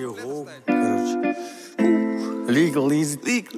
Короче. Legal easy.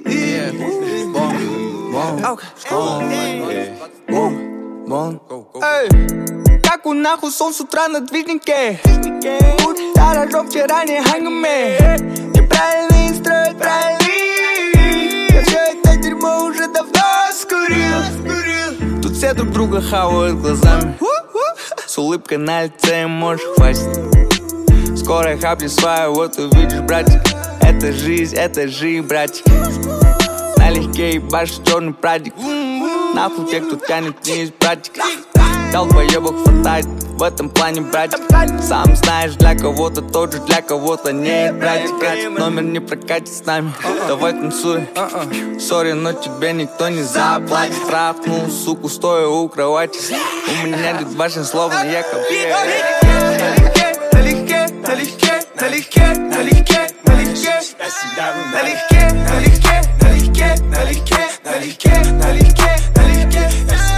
Как у нахуй сон с утра на движнике. Дорожок вчера не хангаме. Неправильный строй, правильный. Я все это дерьмо уже давно скурил. Тут все друг друга хавают глазами. С улыбкой на лице можешь хватит. Скоро я хапню свою, вот увидишь, братик. Это жизнь, братик. Налегке ебашь черный прадик. Нахуй те, кто тянет вниз, братик. Долбоебок хватает в этом плане, братик. Сам знаешь, для кого-то тот же, для кого-то нет, братик. Этот номер не прокатит с нами, давай танцуй. Сори, но тебе никто не заплатит. Трахнул, суку, стоя у кровати. У меня тут важное слово, я копею. Налегке, налегке, налегке, налегке, налегке. Налегке, налегке, налегке, налегке, налегке, налегке, налегке.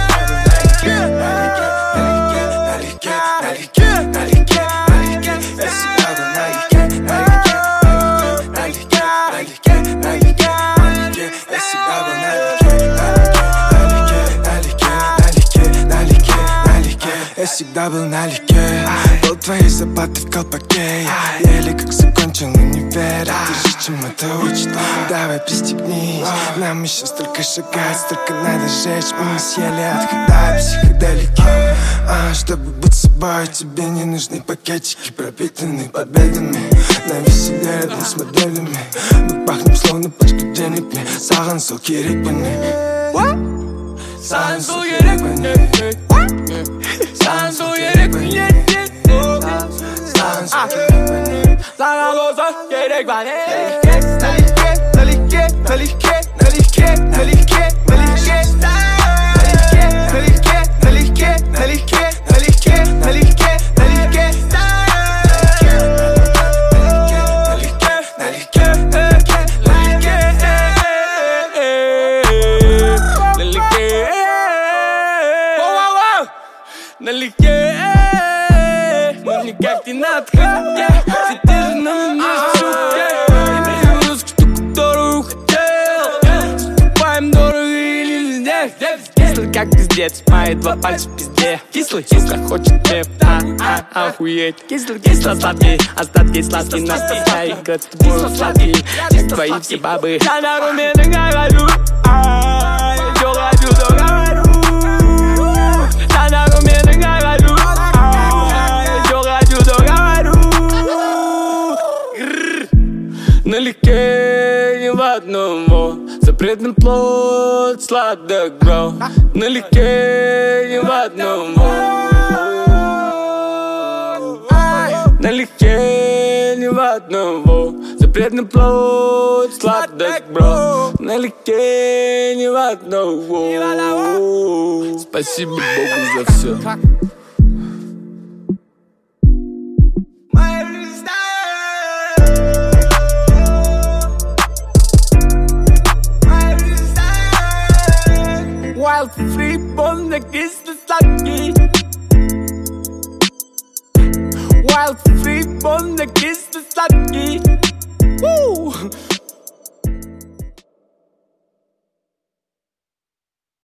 Я всегда был налегке. Был твои заботы в колпаке. Еле как закончил универ. Ты же чем это учит? Давай пристегнись. Нам еще столько шагать, столько надо жечь. Мы не съели от когда психоделики. Чтобы быть собой, тебе не нужны пакетики, пропитанные победами. На веселе рядом с моделями. Мы пахнем словно пачка денег. Саған сол керек мне. Саған сол керек мне. Саған сол керек мне. Саған сол керек мне. Саған сол керек мне. Налегке, налегке, налегке, налегке, налегке, налегке. Налегке, налегке, налегке, налегке, налегке, налегке. Налегке, но никак не на отходе. Все ты же на меня шутки. Русскую штуку, которую хотел. Ступаем дорого или везде. Кислый как пиздец, мои два пальца в пизде. Кислый, сука, хочет пеп, охуеть. Кислый, сладкий, остатки сладкий. Настя и год твой сладкий. Как твои все бабы. Я на руме нагорю. Чё хочу, то говорю. Я на руме нагорю. Чё хочу, то говорю. Налегке не в одного. Запретный плод, сладок, бро. Налегке не в одного. Налегке не в одного. Запретный плод, сладок, бро. Налегке не в одного. Спасибо Богу за все. Wild free, полный кисло-сладкий. Wild free, полный кисло-сладкий.